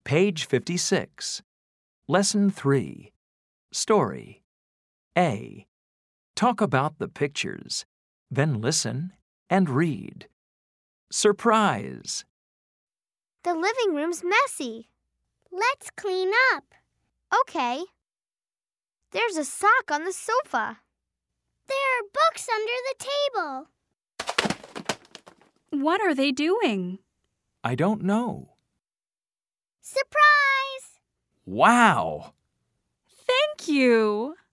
Page 56. Lesson 3. Story. A. Talk about the pictures. Then listen and read. Surprise. The living room's messy. Let's clean up. Okay. There's a sock on the sofa. There are books under the table. What are they doing? I don't know. Surprise! Wow! Thank you.